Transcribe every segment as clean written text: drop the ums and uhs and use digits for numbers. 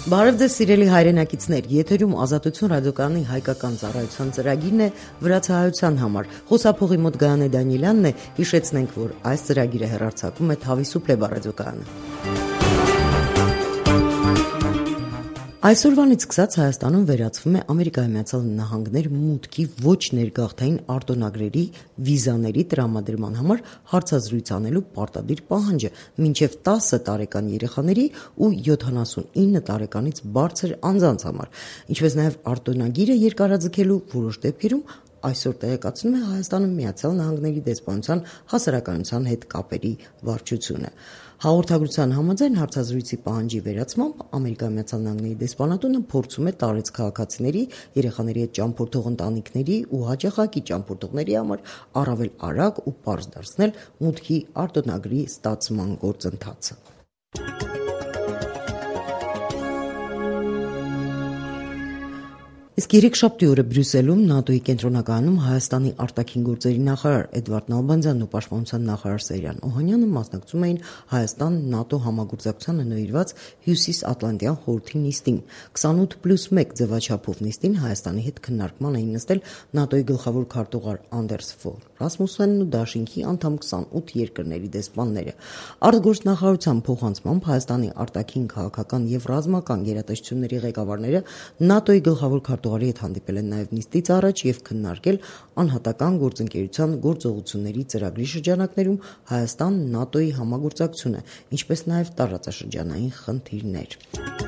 Բարև ձեզ սիրելի հայրենակիցներ, եթերում Ազատություն ռադիոկայանի հայկական ծառայության ծրագիրն է վրացահայության համար։ Խոսափողի մոտ Գայանե Դանիելյանն է, հիշեցնենք, որ այս ծրագիրը հեռարձակում է Թավիսուփլեբա ռադիոկայանը։ Այսօրվանից սկսած Հայաստանում վերացվում է Ամերիկայի Միացյալ Նահանգներ մուտքի ոչ ներգաղթային արտոնագրերի վիզաների տրամադրման համար հարցազրույց անելու պարտադիր պահանջը մինչև 10 տարեկան երեխաների ու 79 տարեկանից բարձր անձանց համար, ինչպես նաև արտոնագիրը երկարաձգելու որոշ դեպքերում այսօր տեղեկացնում է Հայաստանում Միացյալ Նահանգների դեսպանության հասարակայնության հետ կապերի վարչությունը։ Հաղորդագրության համաձայն հարցազրույցի պահանջի վերացմամբ Ամերիկայի Միացյալ Նահանգների դեսպանատունը փորձում է տարեց քաղաքացիների, երեխաների հետ ճամփորդող ընտանիքների ու հաճախակի ճամփորդողների համար առավել արագ ու պարզ դարձնել մուտքի արտոնագրի ստացման գործընթացը։ Իսկ երեքշաբթի օրը Բրյուսելում ՆԱՏՕ-ի կենտրոնակայանում Հայաստանի արտաքին գործերի նախարար Էդվարդ Նալբանդյանն ու պաշտպանության նախարար Սեյրան Օհանյանը մասնակցում էին Հայաստան-ՆԱՏՕ համագործակցությանը նվիրված Հյուսիսատլանտյան խորհրդի նիստին։ 28+1 ձևաչափով նիստին Հայաստանի հետ քննարկման էին նստել ՆԱՏՕ-ի գլխավոր քարտուղար Անդերս Ֆոլ Ռասմուսենն ու Դաշինքի անդամ 28 երկրների դեսպանները։ Արտգործնախարարության փոխանցմամբ Հայաստանի արտաքին քաղաքական եւ ռազմական գերատեսչությունների ղեկավարները ՆԱՏՕ-ի գլխավոր քարտուղարի հետ հանդիպել են նաև նիստից առաջ եւ քննարկել անհատական գործընկերության գործողությունների ծրագրի շրջանակներում Հայաստան-ՆԱՏՕ-ի համագործակցությունը, ինչպես նաև տարածաշրջանային խնդիրներ։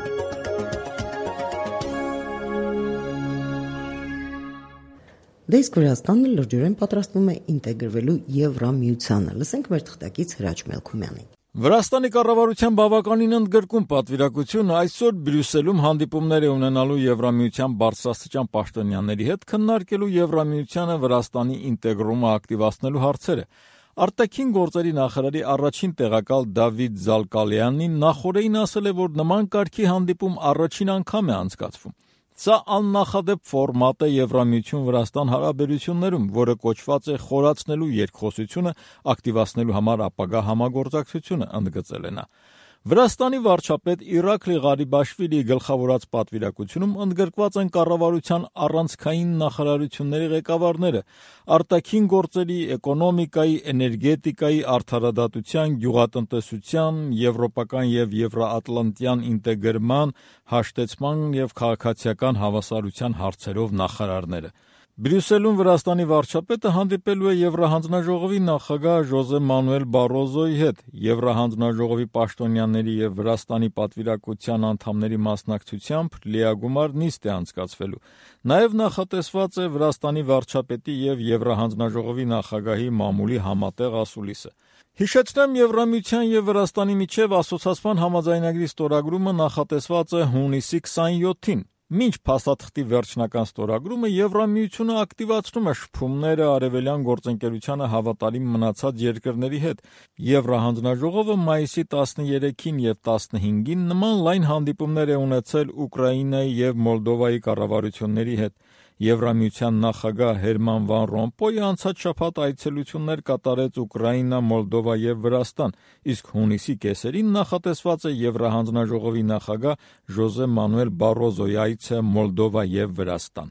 Դե իսկ Վրաստանը լրջորեն պատրաստվում է ինտեգրվելու Եվրամիությանը։ Լսենք մեր թղթակից Հրաչ Մելքումյանին։ Վրաստանի կառավարության բավականին ընդգրկուն պատվիրակությունը այսօր Բրյուսելում հանդիպումներ է ունենալու Եվրամիության բարձրաստիճան պաշտոնյաների հետ քննարկելու Եվրամիությանը Վրաստանի ինտեգրումը ակտիվացնելու հարցերը։ Արտաքին գործերի նախարարի առաջին տեղակալ Դավիթ Զալկալյանին նախորդին ասել է, որ նման կարգի հանդիպում առաջին անգամ է անցկացվում։ Սա աննախադեպ ֆորմատ է Եվրամիություն-Վրաստան հարաբերություններում, որը կոչված է խորացնելու երկխոսությունը, ակտիվացնելու համար ապագա համագործակցությունը, ընդգծել է նա։ Վրաստանի վարչապետ Իրաքլի Ղարիբաշվիլիի գլխավորած պատվիրակությունում ընդգրկված են կառավարության առանցքային նախարարությունների ղեկավարները, արտաքին գործերի, էկոնոմիկայի, էներգետիկայի, արդարադատության, գյուղատնտեսության, եվրոպական եւ եվրոատլանտյան ինտեգրման, հաշտեցման եւ քաղաքացիական հավասարության հարցերով նախարարները։ Բրյուսելում Վրաստանի վարչապետը հանդիպելու է Եվրահանձնաժողովի նախագահ Ժոզե Մանուել Բարոզոյի հետ։ Եվրահանձնաժողովի պաշտոնյաների եւ Վրաստանի պատվիրակության անդամների մասնակցությամբ լիագումար նիստ է անցկացվելու։ Նաեւ նախատեսված է Վրաստանի վարչապետի եւ Եվրահանձնաժողովի նախագահի մամուլի համատեղ ասուլիսը։ Հիշեցնեմ, Եվրամիության եւ Վրաստանի միջև ասոցիացման համաձայնագրի ստորագրումը նախատեսված է հունիսի 27-ին։ Մինչ փաստաթղթի վերջնական ստորագրումը Եվրամիությունը ակտիվացնում է շփումները արևելյան գործընկերությանը հավատարիմ մնացած երկրների հետ։ Եվրահանձնաժողովը մայիսի 13-ին եւ 15-ին նման լայն հանդիպումներ է ունեցել Ուկրաինայի եւ Մոլդովայի կառավարությունների հետ։ Եվրամիության նախագահ Հերման Վան Ռոմպոյը անցած շաբաթ այցելություններ կատարեց Ուկրաինա, Մոլդովա եւ Վրաստան, իսկ հունիսի կեսերին նախատեսված է Եվրահանձնաժողովի նախագահ Ժոզե Մանուել Բարոզոյի այցը Մոլդովա եւ Վրաստան։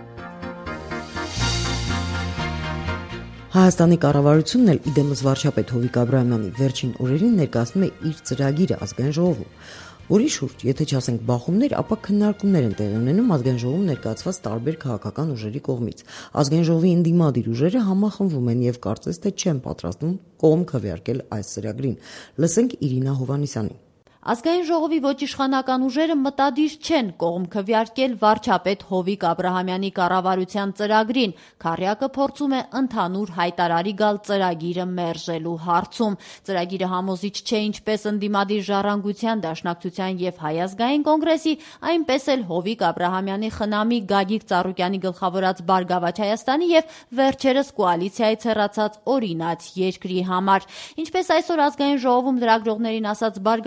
Հայաստանի կառավարությունն էլ իդեմս վարչապետ Հովիկ Աբրահամյանի վերջին օրերին ներկայացնում է իր ծրագիրը ազգային ժողովում։ Որի շուրջ, եթե չասենք բախումներ, ապա քննարկումներ են տեղի ունենում ազգային ժողովում ներկայացված տարբեր քաղաքական ուժերի կողմից։ Ազգային ժողովի ընդդիմադիր ուժերը համախմբվում են եւ կարծես թե չեն պատրաստվում կողմ քվեարկել այս ծրագրին։ Լսենք Իրինա Հովհաննիսյանին։ Ազգային ժողովի ոչ իշխանական ուժերը մտադիր չեն կողմ քվեարկել վարչապետ Հովիկ Աբրահամյանի կառավարության ծրագրին։ Քառյակը փորձում է ընդհանուր հայտարարի գալ ծրագիրը մերժելու հարցում։ Ծրագիրը համոզիչ չէ ինչպես ընդդիմադիր ժառանգության, Դաշնակցության եւ Հայ ազգային կոնգրեսի, այնպես էլ Հովիկ Աբրահամյանի խնամի Գագիկ Ծառուկյանի գլխավորած Բարգավաճ Հայաստանի եւ վերջերս կոալիցիայից հեռացած Օրինաց երկրի համար։ Ինչպես այսօր ազգային ժողովում լրագրողներին ասաց Բարգավաճ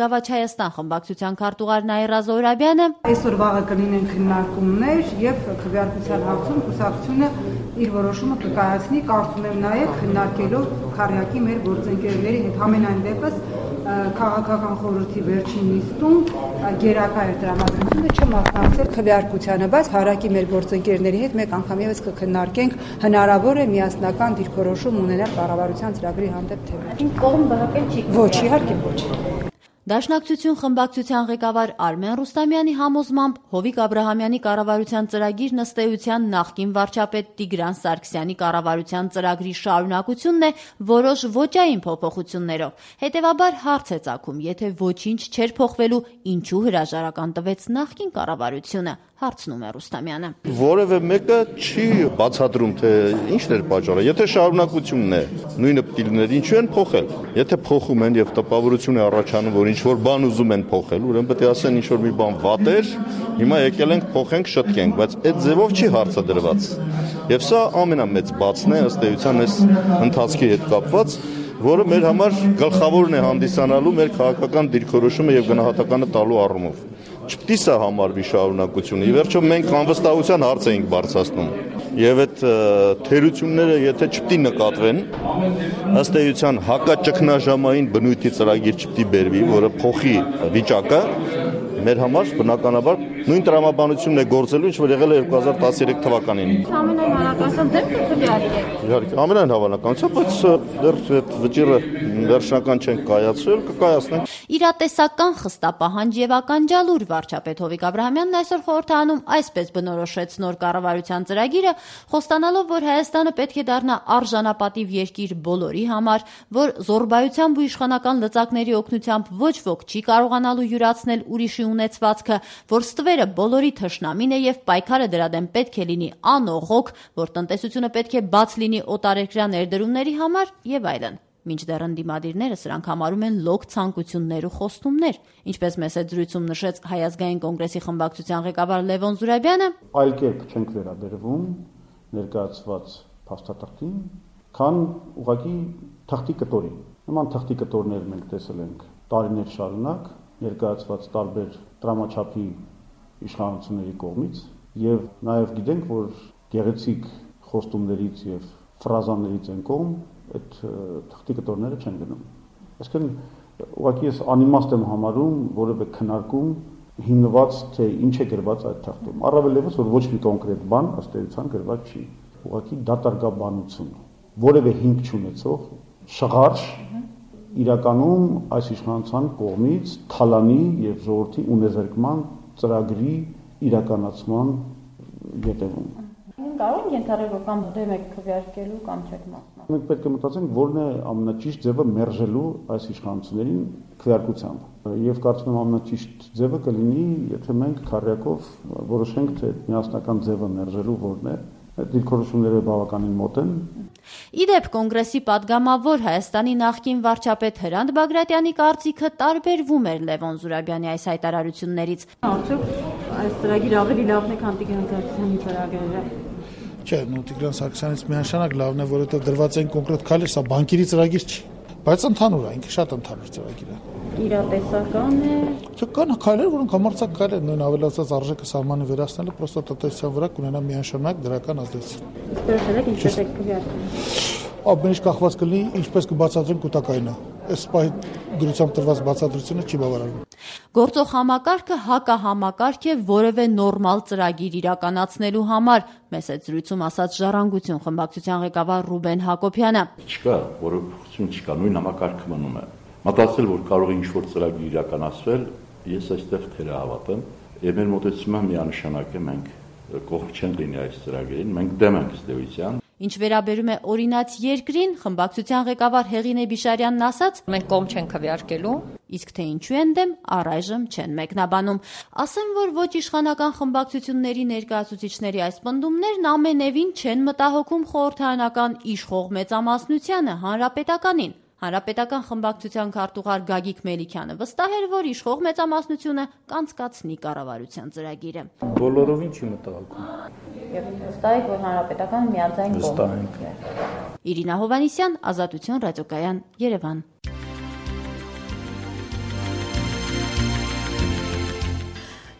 Հայաստան խմբակցության քարտուղար Նաիրա Զոհրաբյանը այսօր վաղը կլինեն քննարկումներ եւ քվեարկության հարցում կուսակցությունը իր որոշումը կկայացնի, կարծում եմ նաեւ քննարկելով քարյակի մեր գործընկերների հետ համենայն դեպս քաղաքական խորհրդի վերջին նիստում գերակա էր տրամադրությունը չմասնակցել քվեարկությանը, բայց հարակի մեր գործընկերների հետ մեկ անգամ եւս կքննարկենք հնարավոր է միասնական դիրքորոշում ունենալ կառավարության ծրագրի հանդեպ թե ոչ։ Կողմ բռնել չի։ Ոչ, իհարկե ոչ։ Դաշնակցություն խմբակցության ղեկավար Արմեն Ռուստամյանի համոզմամբ Հովիկ Աբրահամյանի կառավարության ծրագիրն ըստ էության նախկին վարչապետ Տիգրան Սարգսյանի կառավարության ծրագրի շարունակությունն է որոշ ոճային փոփոխություններով։ Հետևաբար հարց է ծագում, եթե ոչինչ չէր փոխվելու, ինչու հրաժարական տվեց նախկին կառավարությունը, հարցնում է Ռուստամյանը։ Որևէ մեկը չի բացատրում, թե ինչն էր պատճառը։ Եթե շարունակությունն է, նույնը պիտի լիներ, ինչու են փոխել։ Եթե փոխում են եւ տպավորություն է առաջանում, որ ինչ-որ բան ուզում են փոխել, ուրեմն պետք է ասեն ինչ-որ մի բան վատ էր, հիմա եկել ենք փոխենք, շտկենք, բայց այդ ձևով չի հարցը դրված։ Եվ սա ամենամեծ բացն է ըստ էության այս ընթացքի հետ կապված, որը մեր համար գլխավորն է հանդիսանալու մեր քաղաքական դիրքորոշումը եւ գնահատականը տալու առումով։ Չպետք է սա համարվի շարունակությունը։ Ի վերջո մենք անվստահության հարց էինք բարձրացնում։ Եվ այդ թերությունները, եթե չպետք է նկատվեն, ըստ էության հակաճգնաժամային բնույթի ծրագիր չպետք է բերվի, որը փոխի վիճակը, մեր համար բնականաբար նույն տրամաբանությունն է գործելու, ինչ որ եղել է 2013 թվականին։ Ամենայն հավանականությամբ դեպք կքվեարկեք։ Իհարկե, ամենայն հավանականությամբ, բայց դեռ այդ վճիռը վերջնական չեն կայացրել, կկայացնենք։ Իրատեսական խստապահանջ եւ ականջալուր վարչապետ Հովիկ Աբրահամյանն այսօր խորհրդանում այսպես բնորոշեց նոր կառավարության ծրագիրը, խոստանալով, որ Հայաստանը պետք է դառնա արժանապատիվ երկիր բոլորի համար, որ զոռբայությամբ ու իշխանական լծակների օգնությամբ ոչ ոք չի կարողանալու յուրացնել ուրիշի ունեցվածքը, որ ստվերը բոլորի թշնամին է եւ պայքարը դրա դեմ պետք է լինի անողոք, որ տնտեսությունը պետք է բաց լինի օտարերկրյա ներդրումների համար եւ այլն։ Մինչդեռ ընդդիմադիրները սրանք համարում են լոկ ցանկություններ ու խոստումներ, ինչպես մեծ զրույցում նշեց Հայ ազգային կոնգրեսի խմբակցության ղեկավար Լևոն Զուրաբյանը, այլ կերպ չենք վերաբերվում ներկայացված փաստաթղթին, քան ուղղակի թղթի կտորին։ Նման թղթի կտորներ մենք տեսել ենք տարիներ շարունակ ներկայացված տարբեր տրամաչափի իշխանությունների կողմից եւ նաեւ գիտենք, որ գեղեցիկ խոստումներից եւ ֆրազաներից են կողմ այդ թղթի կտորները չեն գնում։ Այսինքն ուղղակի ես անիմաստ եմ համարում որևէ քննարկում հիմնված թե ինչ է գրված այդ թղթում։ Առավել եւս որ ոչ մի կոնկրետ բան ըստ էության գրված չի։ Ուղղակի դատարկաբանություն, որևէ հիմք չունեցող շղարշ իրականում այս իշխանության կողմից թալանի եւ ժողովրդի ունեզերկման ծրագրի իրականացման յետևում։ Կարող ենք ենթադրել, որ կամ դեմ եք քվեարկելու կամ չեք մասնակցելու։ Մենք պետք է մտածենք, որն է ամենաճիշտ ձևը մերժելու այս իշխանություններին քվեարկությամբ։ Եվ կարծում եմ ամենաճիշտ ձևը կլինի, եթե մենք քարյակով որոշենք, թե միասնական ձևը մերժելու որն է։ Այդ դիրքորոշումները բավականին մոտ են։ Իդեպ կոնգրեսի падգամավոր Հայաստանի նախկին վարչապետ Հրանտ Բագրատյանի կարծիքը տարբերվում էր Լևոն Զուրաբյանի այս հայտարարություններից։ Արդյոք այս ծրագիրը ավելի լավն է, քան Տիգրան Սարգսյանի ծրագիրը։ Չէ, Տիգրան Սարգսյանից միանշանակ լավն է, որովհետև դրված են կոնկրետ քայլեր, սա բանկերի ծրագիր չի, բայց ընդհանուր է, ինքը շատ ընդհանուր ծրագիր է։ Իրատեսական է։ Չէ, կան քայլեր, որոնք համարձակ քայլեր են, նույն ավելացած արժեքը սահմանի վերացնելը պրոստը տնտեսության վրա կունենա միանշանակ դրական ազդեցություն։ Իսկ դեռ ինչպես եք քվեարկում։ Ամենից կախված կլինի ինչպես կբացատրեն կൂട്ടակայինը։ Այս պահի դրությամբ տրված բացատրությունը չի բավարարում։ Գործող համակարգը հակահամակարգ է որևէ նորմալ ծրագիր իրականացնելու համար, մեծ զրույցում ասաց Ժառանգություն խմբակցության ղեկավար Ռուբեն Հակոբյանը։ Չկա, որովհետև չկա, նույն համակարգը մնում է։ Մտածել, որ կարող է ինչ-որ ծրագիր իրականացվել, ես այստեղ թերահավատ եմ, եւ մեր մոտեցումը միանշանակ է, մենք կողմ չենք լինի այս ծրագրին, մենք դեմ ենք ըստ էության։ Ինչ վերաբերում է օրինաց երկրին, խմբակցության ղեկավար Հեղինե Բիշարյանն ասաց. Մենք կողմ չենք քվեարկելու, իսկ թե ինչու են դեմ, առայժմ չեն մեկնաբանում։ Ասեմ, որ ոչ իշխանական խմբակցությունների ներկայացուցիչների այս պնդումներն ամենևին չեն մտահոգում խորհրդարանական իշխող մեծամասնությանը, հանրապետականին։ Հանրապետական խմբակցության քարտուղար Գագիկ Մելիքյանը վստահ էր, որ իշխող մեծամասնությունը կանցկացնի կառավարության ծրագիրը։ Բոլորովին չի մտահոգում։ Եվ վստահ եք, որ հանրապետական միաձայն կողմ է։ Իրինա Հովանիսյան, Ազատություն ռադիոկայան, Երևան։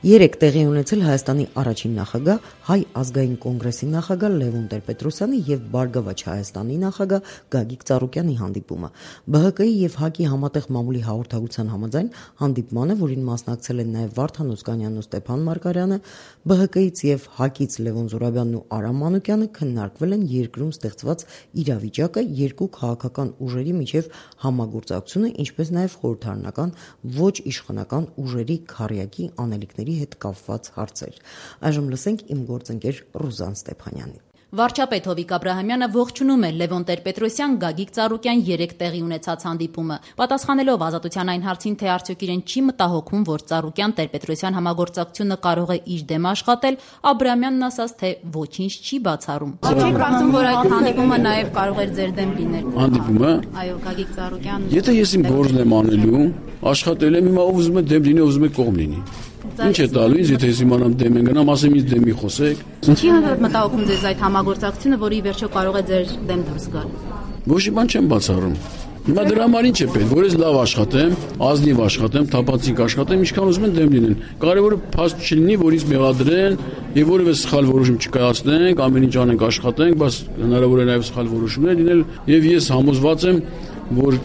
Երեկ տեղի ունեցել Հայաստանի առաջին նախագահ, Հայ ազգային կոնգրեսի նախագահ Լևոն Տեր-Պետրոսյանի եւ Բարգավաճ Հայաստանի նախագահ Գագիկ Ծառուկյանի հանդիպումը։ ԲՀԿ-ի եւ ՀԱԿ-ի համատեղ մամուլի հաղորդակցության համաձայն հանդիպմանը, որին մասնակցել են նաեւ Վարդան Օսկանյանն ու Ստեփան Մարգարյանը, ԲՀԿ-ից եւ ՀԱԿ-ից Լևոն Զուրաբյանն ու Արամ Մանուկյանը քննարկվել են երկրում ստեղծված իրավիճակը, երկու քաղաքական ուժերի միջև համագործակցությունը, ինչպես նաեւ խորհրդարանական ոչ իշխանական ուժերի քարյակի անելիքների հետ կապված հարցեր։ Այժմ լսենք իմ գործընկեր Ռուզան Ստեփանյանի։ Վարչապետ Հովիկ Աբրահամյանը ողջունում է Լևոն Տեր-Պետրոսյան, Գագիկ Ծառուկյան երեկ տեղի ունեցած հանդիպումը։ Պատասխանելով Ազատության այն հարցին, թե արդյոք իրեն չի մտահոգում, որ Ծառուկյան Տեր-Պետրոսյան համագործակցությունը կարող է իր դեմ աշխատել, Աբրահամյանն ասաց, թե ոչինչ չի բացառում։ Չեք կարծում, որ այդ հանդիպումը նաև կարող էր ձեր դեմ լինել։ Հանդիպումը։ Այո, Գագիկ Ծառուկյան։ Եթե ես իմ գործն եմ անելու, աշխատել եմ, հիմա ով ուզում է դեմ լինի, ով ուզում է կողմ լինի։ Ինչ է տալու ինձ, եթե ես իմանամ դեմ են գնամ, ասեմ ինձ դեմի խոսեք։ Ինչի մտահոգում ձեզ այդ համագործակցությունը, որի վերջո կարող է ձեր դեմ դուրս գալ։ Ոչ մի բան չեմ բացառում։ Հիմա դրա համար ինչ է պետք, որ ես լավ աշխատեմ, ազնիվ աշխատեմ, թափանցիկ աշխատեմ, ինչքան ուզում են դեմ լինեն։ Կարևորը փաստ չլինի, որ ինձ մեղադրեն եւ որևէ սխալ որոշում չկայացնենք, ամեն ինչ անենք, աշխատենք, բայց հնարավոր է նաեւ սխալ որոշումներ լինել եւ ես համոզված եմ, որ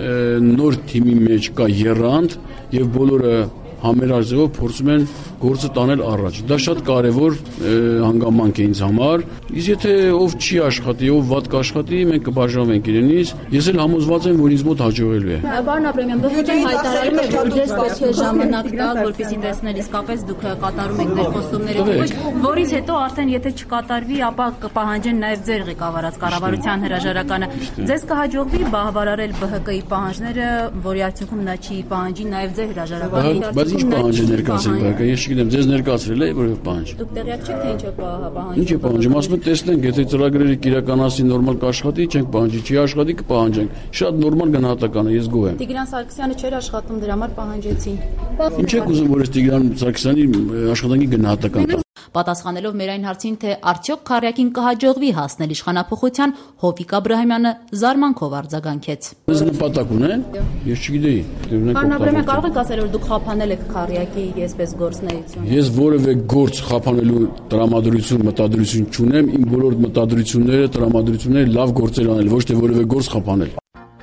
նոր թիմի մեջ կա եռանդ եւ բոլորը համերաձևով փորձում են գործը տանել առաջ։ Դա շատ կարևոր հանգամանք է ինձ համար։ Իսկ եթե ով չի աշխատի, ով վատ կաշխատի, մենք կբաժանվենք իրենից։ Ես էլ համոզված եմ, որ ինձ մոտ հաջողելու է։ Պարոն Աբրահամյան, ԲՀԿ-ն հայտարարել է, որ ձեզ պետք է ժամանակ տալ, որպեսզի տեսնել իսկապես դուք կատարում եք ձեր խոստումները, որից հետո արդեն եթե չկատարվի, ապա կպահանջեն նաև ձեր ղեկավարած կառավարության հրաժարականը։ Ձեզ կհաջողվի բավարարել ԲՀԿ-ի պահանջները, որի արդյունքում նա չի պահանջի նաև ձեր հրաժարականը։ Բայց ինչ պահանջ է ներկայացրել ԲՀԿ-ը, ես չգիտեմ, ձեզ ներկայացրել է որևէ պահանջ։ Դուք տեղյակ չեք, թե ինչ է պահանջը։ Ինչ է պահանջում, ասում են տեսնենք, եթե ծրագրերը կիրականացի նորմալ կաշխատի, չենք պահանջի, չի աշխատի կպահանջենք։ Շատ նորմալ գնահատական է, ես գոհ եմ։ Տիգրան Սարգսյանը չէր աշխատում, դրա համար պահանջեցին։ Ինչ եք ուզում, որ ես Տիգրան Սարգսյանի աշխատանքի գնահատական տամ։ Պատասխանելով մեր այն հարցին, թե արդյոք քարյակին կհաջողվի հասնել իշխանափոխության, Հովիկ Աբրահամյանը զարմանքով արձագանքեց։ Ես նպատակ ունեմ, ես չգիտեի։ Պարոն Աբրահամյան, կարող եք ասել, որ դուք խափանել եք քարյակի այսպես գործնեություն։ Ես որևէ գործ խափանելու տրամադրություն, մտադրություն չունեմ, իմ բոլոր մտադրությունները, տրամադրությունները լավ գործեր անել, ոչ թե որևէ գործ խափանել։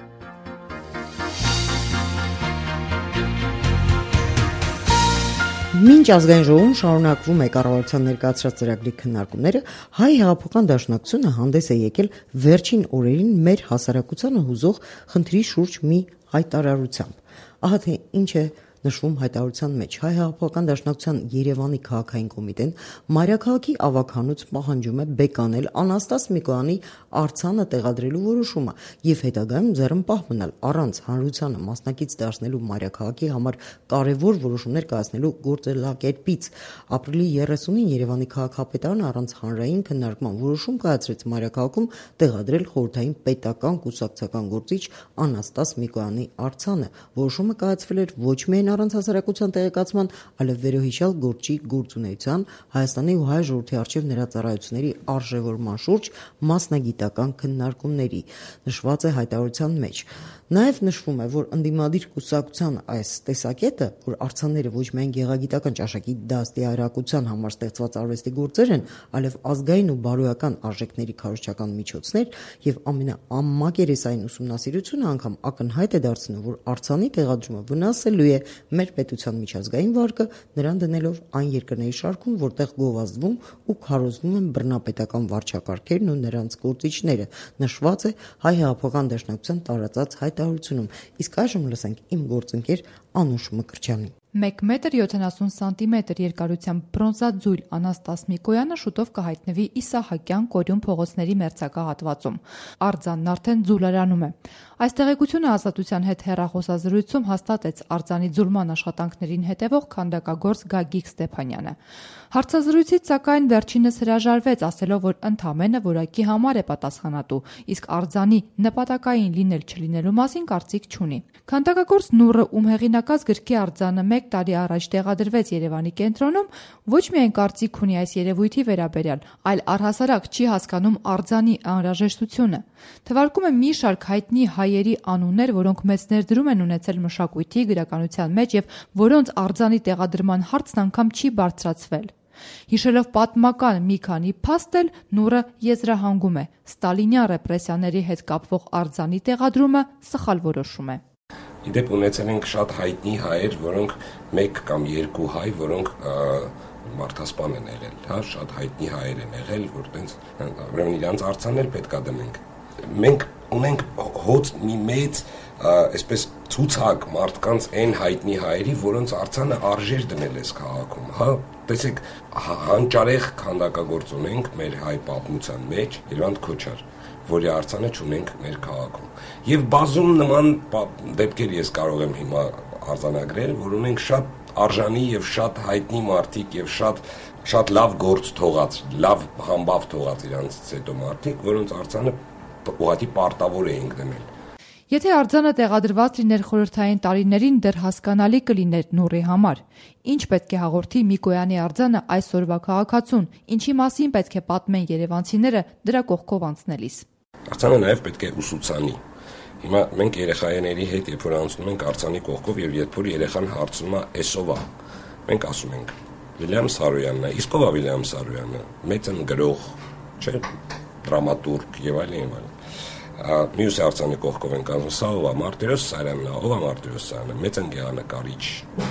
Մինչ ազգային ժողովում շարունակվում է կառավարության ներկայացրած ծրագրի քննարկումները, Հայ հեղափոխական դաշնակցությունը հանդես է եկել վերջին օրերին մեր հասարակությանը հուզող խնդրի շուրջ մի հայտարարությամբ։ Ահա թե ինչ է նշվում հայտարարության մեջ։ Հայ հեղափոխական դաշնակցության Երևանի քաղաքային կոմիտեն Մայրաքաղաքի ավագանուց պահանջում է բեկանել Անաստաս Միկոյանի արձանը տեղադրելու որոշումը եւ հետագայում ձեռնպահ մնալ առանց հանրությանը մասնակից դարձնելու Մայրաքաղաքի համար կարևոր որոշումներ կայացնելու գործելակերպից։ Ապրիլի 30-ին Երևանի քաղաքապետարանը առանց հանրային քննարկման որոշում կայացրեց Մայրաքաղաքում տեղադրել խորհրդային պետական կուսակցական գործիչ Անաստաս Միկոյանի արձանը։ Որոշումը կայացվել էր ոչ միայն առանց հասարակության տեղեկացման, այլև վերոհիշյալ գործի գործունեության, Հայաստանի ու հայ ժողովրդի առջև նրա ծառայությունների արժևորման շուրջ մասնագիտական քննարկումների, նշված է հայտարարության մեջ։ Նաև նշվում է, որ ընդդիմադիր կուսակցության այս տեսակետը, որ արձանները ոչ միայն գեղագիտական ճաշակի դաստիարակության համար ստեղծված արվեստի գործեր են, այլև ազգային ու բարոյական արժեքների քարոզչական միջոցներ եւ ամենամակերեսային ուսումնասիրությունը անգամ ակնհայտ է դարձնում, որ արձանի տեղադրումը վնասելու է մեր պետության միջազգային վարկը, նրան դնելով այն երկրների շարքում, որտեղ գովազդվում ու քարոզվում են բռնապետական վարչակարգերն ու նրանց գործիչները, նշված է Հայ հեղափոխական դաշնակցության տարածած հայտարարությունում։ Իսկ այժմ լսենք իմ գործընկեր Անուշ Մկրտչյանին։ 1 մետր 70 սանտիմետր երկարությամբ բրոնզաձույլ Անաստաս Միկոյանը շուտով կհայտնվի Իսահակյան Կորյուն փողոցների մերձակա հատվածում։ Արձանն արդեն ձուլարանում է։ Այս տեղեկությունը Ազատության հետ հեռախոսազրույցում հաստատեց արձանի ձուլման աշխատանքներին հետևող քանդակագործ Գագիկ Ստեփանյանը։ Հարցազրույցից սակայն վերջինս հրաժարվեց, ասելով, որ ընդամենը որակի համար է պատասխանատու, իսկ արձանի նպատակային լինել չլինելու մասին կարծիք չունի։ Քանդակագործ Նուրը, ում հեղինակած գրքի արձանը 1 տարի առաջ տեղադրվեց Երևանի կենտրոնում, ոչ միայն կարծիք ունի այս երևույթի վերաբերյալ, այլ առհասարակ չի հասկանում արձանի անհրաժեշտությունը։ Թվարկում է մի շարք հայտնի հայերի անուններ, որոնք մեծ ներդրում են ունեցել մշակույթի, գրականության մեջ եւ որոնց արձանի տեղադրման հարցն անգամ չի բարձրացվել։ Հիշելով պատմական մի քանի փաստ էլ Նուրը եզրահանգում է. Ստալինյան ռեպրեսիաների հետ կապվող արձանի տեղադրումը սխալ որոշում է։ Իդեպ ունեցել ենք շատ հայտնի հայեր, որոնք 1 կամ 2 հայ, որոնք մարդասպան են եղել, հա, շատ հայտնի հայեր են եղել, որ տենց ուրեմն իրանց արձաններ պետք է դնենք։ Մենք ունենք հոց մի մեծ այսպես ցուցակ մարդկանց այն հայտնի հայերի, որոնց արձանը արժեր դնել էս քաղաքում, հա, տեսեք, հանճարեղ քանդակագործ ունենք մեր հայ պատմության մեջ, Լևոնտ Քոչար, որի արձանը չունենք մեր քաղաքում։ Եվ բազում նման դեպքեր ես կարող եմ հիմա արձանագրել, որ ունենք շատ արժանի եւ շատ հայտնի մարդիկ եւ շատ լավ գործ թողած, լավ համբավ թողած իրանցից հետո մարդիկ, որոնց արձանը ուղղակի պարտավոր էինք դնել։ Եթե արձանը տեղադրված լիներ խորհրդային տարիներին, դեռ հասկանալի կլիներ Նուրի համար։ Ինչ պետք է հաղորդի Միկոյանի արձանը այսօրվա քաղաքացուն, ինչի մասին պետք է պատմեն երևանցիները դրա կողքով անցնելիս։ Արձանը նաև պետք է ուսուցանի։ Հիմա մենք երեխաների հետ երբ որ անցնում ենք արձանի կողքով եւ երբ որ երեխան հարցնում է «Էսով է», մենք ասում ենք Վիլյամ Սարոյանն է, իսկ ով է Վիլյամ Սարոյանը, մեծն գրող, չէ, դրամատուրգ եւ այլն։ Մյուս արձանի կողքով ենք ասում, սա ով է, Մարտիրոս Սարյանն է, ով է Մարտիրոս Սարյանը, մեծ ընկերանկարիչ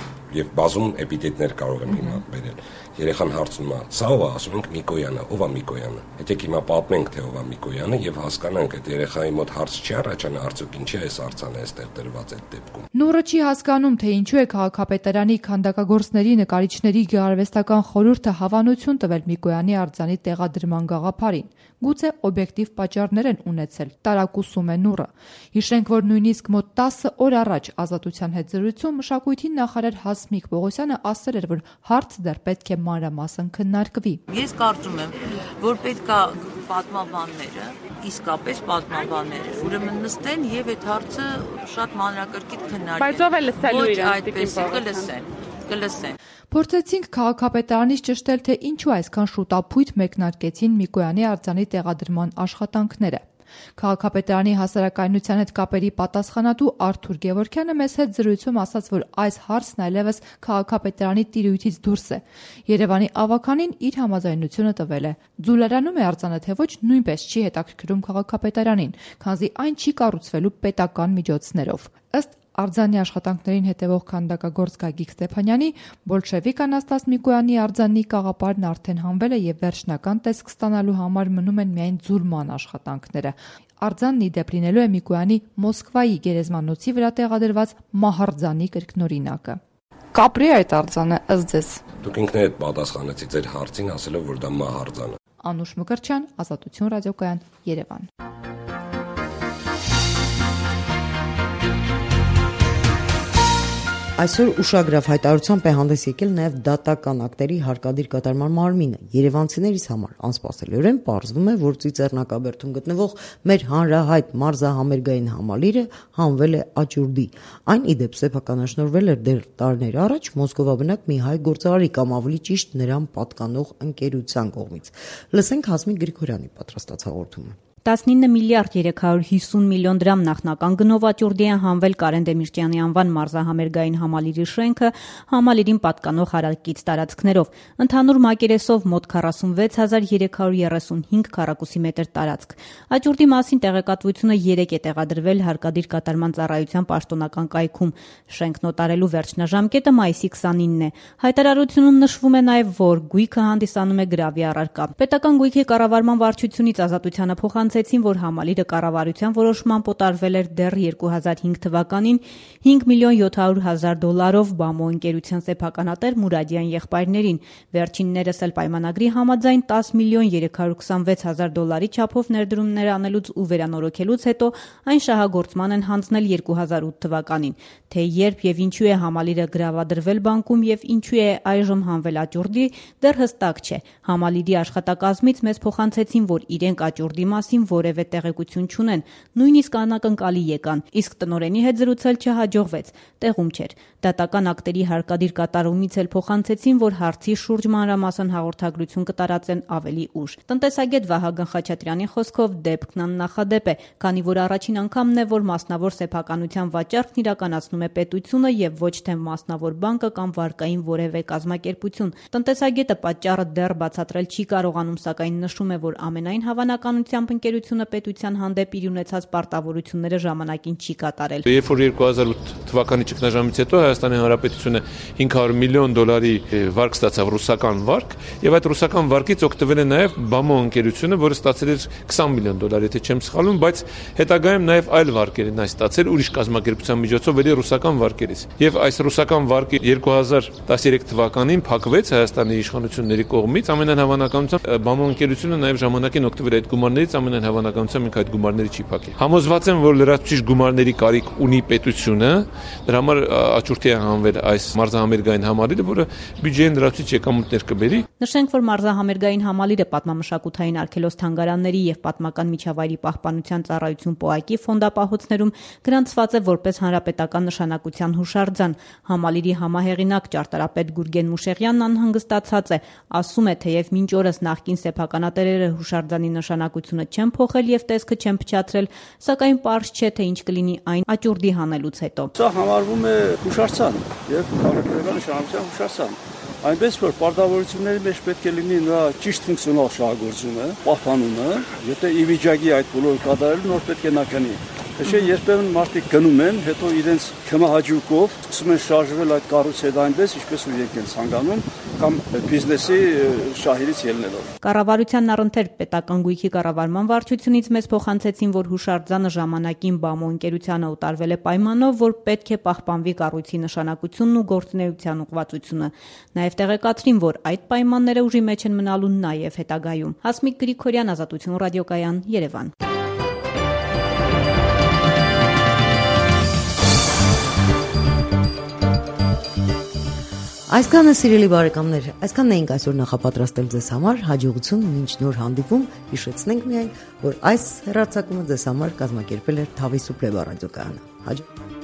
եւ բազում էպիթետներ կարող եմ հիմա բերել։ Երեխան հարցնում է, սա ով է, ասում ենք Միկոյանը, ով է Միկոյանը։ Եկեք հիմա պատմենք, թե ով է Միկոյանը եւ հասկանանք, այդ երեխայի մոտ հարց չի առաջանա, արդյոք ինչի է այս արձանը այստեղ դրված այդ դեպքում։ Նուրը չի հասկանում, թե ինչու է քաղաքապետարանի քանդակագործների, նկարիչների գեղարվեստական խորհուրդը հավանություն տվել Միկոյանի արձանի տեղադրման գաղափարին։ Գուցե օբյեկտիվ պատճառներ են ունեցել, տարակուսում է Նուրը։ Հիշենք, որ նույնիսկ մոտ 10 օր առաջ Ազատության հետ զրույցում մշակույթի նախարար Հասմիկ Պողոսյանը ասել էր, որ հարցը դեռ պետք է մանրամասն քննարկվի։ Ես կարծում եմ, որ պետք է պատմաբանները, իսկապես պատմաբանները, ուրեմն նստեն եւ այդ հարցը շատ մանրակրկիտ քննարկեն։ Բայց ով է լսելու իրեն, կլսեն։ Փորձեցինք քաղաքապետարանից ճշտել, թե ինչու այսքան շուտապույտ մեկնարկեցին Միկոյանի արձանի տեղադրման աշխատանքները։ Քաղաքապետարանի հասարակայնության հետ կապերի պատասխանատու Արթուր Գևորգյանը մեզ հետ զրույցում ասաց, որ այս հարցն այլևս քաղաքապետարանի տիրույթից դուրս է։ Երևանի ավականին իր համաձայնությունը տվել է։ Ձուլարանում է արձանը, թե ոչ, նույնպես չի հետաքրքրում քաղաքապետարանին, քանզի այն չի կառուցվելու պետական միջոցներով։ Ըստ արձանի աշխատանքներին հետևող քանդակագործ Գագիկ Ստեփանյանի, բոլշևիկ Անաստաս Միկոյանի արձանի կաղապարն արդեն հանվել է եւ վերջնական տեսք ստանալու համար մնում են միայն ձուլման աշխատանքները։ Արձանն ի դեպ լինելու է Միկոյանի Մոսկվայի գերեզմանոցի վրա տեղադրված մահարձանի կրկնօրինակը։ Կապրի այդ արձանը ըստ ձեզ։ Դուք ինքներդ պատասխանեցիք ձեր հարցին, ասելով որ դա մահարձան է։ Անուշ Մկրտչյան, Ազատություն ռադիոկայան, Երևան։ Այսօր ուշագրավ հայտարարությամբ է հանդես եկել նաև դատական ակտերի հարկադիր կատարման մարմինը։ Երևանցիներիս համար անսպասելիորեն պարզվում է, որ Ծիծեռնակաբերդում գտնվող մեր հանրահայտ մարզահամերգային համալիրը հանվել է աճուրդի։ Այն ի դեպ սեփականաշնորհվել էր դեռ տարիներ առաջ Մոսկովաբնակ մի հայ գործարարի կամ ավելի ճիշտ նրան պատկանող ընկերության կողմից։ Լսենք Հասմիկ Գրիգորյանի պատրաստած հաղորդումը։ 19 միլիարդ 350 միլիոն դրամ նախնական գնով աճուրդի են հանվել Կարեն Դեմիրճյանի անվան մարզահամերգային համալիրի շենքը համալիրին պատկանող հարակից տարածքներով։ Ընդհանուր մակերեսով մոտ 46335 քառակուսի մետր տարածք։ Աճուրդի մասին տեղեկատվությունը 3 է տեղադրվել հարկադիր կատարման ծառայության պաշտոնական կայքում։ Շենքն օտարելու վերջնաժամկետը մայիսի 29-ն է։ Հայտարարությունում նշվում է նաև, որ գույքը հանդիսանում է գրավի առարկա։ Պետական գույքի կառավարման վարչությունից Ազատությանը փոխանցեցին, որ համալիրը կառավարության որոշմամբ օտարվել էր դեռ 2005 թվականին 5 միլիոն 700 հազար դոլարով Բամո ընկերության սեփականատեր Մուրադյան եղբայրներին։ Վերջիններս էլ պայմանագրի համաձայն 10 միլիոն 326 հազար դոլարի չափով ներդրումներ անելուց ու վերանորոգելուց հետո այն շահագործման են հանձնել 2008 թվականին։ Թե երբ եւ ինչու է համալիրը գրավադրվել բանկում եւ ինչու է այժմ հանվել աճուրդի, դեռ հստակ չէ։ Համալիրի աշխատակազմից մեզ փոխանցեցին, որ իրենք աճուրդի մասին որևէ տեղեկություն չունեն, նույնիսկ անակնկալի եկան, իսկ տնօրենի հետ զրուցել չհաջողվեց, տեղում չէր։ Դատական ակտերի հարկադիր կատարումից էլ փոխանցեցին, որ հարցի շուրջ մանրամասն հաղորդագրություն կտարածեն ավելի ուշ։ Տնտեսագետ Վահագն Խաչատրյանի խոսքով դեպքն աննախադեպ է, քանի որ առաջին անգամն է, որ մասնավոր սեփականության վաճառքն իրականացնում է պետությունը եւ ոչ թե մասնավոր բանկը կամ վարկային որևէ կազմակերպություն։ Տնտեսագետը պատճառը դեռ բացատրել չի կարողանում, սակայն նշում է, որ ամենայն հավանականությամբ ընկերությունը պետության հանդեպ իր ունեցած պարտավորությունները ժամանակին չի կատարել։ Երբ որ 2008 թվականի ճգնաժամից հետո Հայաստանի Հանրապետությունը $500 միլիոն վարկ ստացավ, ռուսական վարկ, եւ այդ ռուսական վարկից օգտվել է նաեւ Բամո ընկերությունը, որը ստացել էր $20 միլիոն, եթե չեմ սխալվում, բայց հետագայում նաեւ այլ վարկեր են ստացել ուրիշ կազմակերպության միջոցով էլի ռուսական վարկերից։ Եվ այս ռուսական վարկը 2013 թվականին փակվեց Հայաստանի իշխանությունների կողմից, ամենայն հավանականությամբ Բամո ընկերությունը նաեւ ժամանակին օգտվել է այդ գումարներից, ամենայն հավանականությամբ ինքը այդ գումարները չի փակել։ Համոզված եմ, որ լրացուցիչ գումարների կարիք ունի պետությունը, դրա համար աճուրդի է հանվել այս մարզահամերգային համալիրը, որը բյուջեին լրացուցիչ եկամուտներ կբերի։ Նշենք, որ մարզահամերգային համալիրը պատմամշակութային արգելոց թանգարանների եւ պատմական միջավայրի պահպանության ծառայություն ՊՕԱԿ-ի ֆոնդապահոցներում գրանցված է որպես հանրապետական նշանակության հուշարձան։ Համալիրի համահեղինակ ճարտարապետ Գուրգեն Մուշեղյանն անհանգստացած է, ասում է, թեև մինչ օրս նախկին սեփականատերերը հուշարձանի նշանակությունը չեն փոխել եւ տեսքը չեն փչացրել, սակայն պարզ չէ, թե ինչ կլինի այն աճուրդի հանելուց հետո։ Սա համարվում է հուշարձան եւ քաղաքական նշանակության հուշարձան։ Այնպես որ պարտավորությունների մեջ պետք է լինի նրա ճիշտ ֆունկցիոնալ շահագործումը, պահպանումը, եթե ի վիճակի այդ բոլորը կատարել, նոր պետք է նա կնի։ Չէ, երբեմն մարդիկ գնում են, հետո իրենց քմահաճուկով սկսում են շարժվել այդ կառույցի հետ այնպես, ինչպես ու իրենք են ցանկանում, կամ բիզնեսի շահերից ելնելով։ Կառավարության առընթեր պետական գույքի կառավարման վարչությունից մեզ փոխանցեցին, որ հուշարձանը ժամանակին Բամո ընկերությանը ուտարվել է պայմանով, որ պետք է պահպանվի կառույցի նշանակությունն ու գործունեության ուղղվածությունը։ Նաև տեղեկացրին, որ այդ պայմանները ուժի մեջ են մնալու նաև հետագայում։ Հասմիկ Գրիգորյան, Ազատություն ռադիոկայան, Երևան։ Այսքանը սիրելի բարեկամներ, այսքանն էինք այսօր նախապատրաստել ձեզ համար, հաջողություն մինչ նոր հանդիպում, հիշեցնենք միայն, որ այս հեռարձակումը ձեզ համար կազմակերպել էր Թավի Սուպլեվա ռադիոկայանը։ Հաջող